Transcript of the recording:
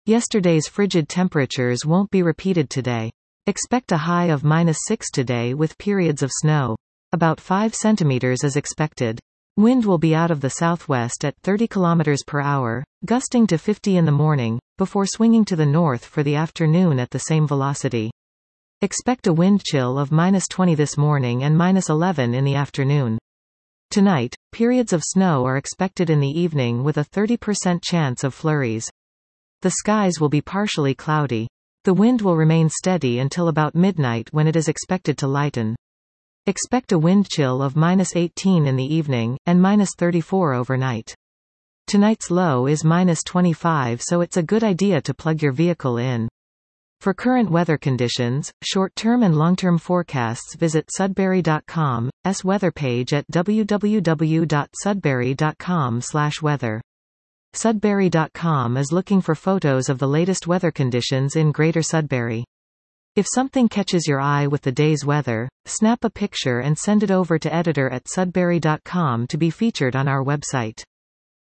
Yesterday's frigid temperatures won't be repeated today. Expect a high of -6 today with periods of snow. About 5 centimeters is expected. Wind will be out of the southwest at 30 km per hour, gusting to 50 in the morning, before swinging to the north for the afternoon at the same velocity. Expect a wind chill of -20 this morning and -11 in the afternoon. Tonight, periods of snow are expected in the evening with a 30% chance of flurries. The skies will be partially cloudy. The wind will remain steady until about midnight when it is expected to lighten. Expect a wind chill of -18 in the evening, and -34 overnight. Tonight's low is -25, so it's a good idea to plug your vehicle in. For current weather conditions, short-term and long-term forecasts, visit Sudbury.com's weather page at www.sudbury.com/weather. Sudbury.com is looking for photos of the latest weather conditions in Greater Sudbury. If something catches your eye with the day's weather, snap a picture and send it over to editor@sudbury.com to be featured on our website.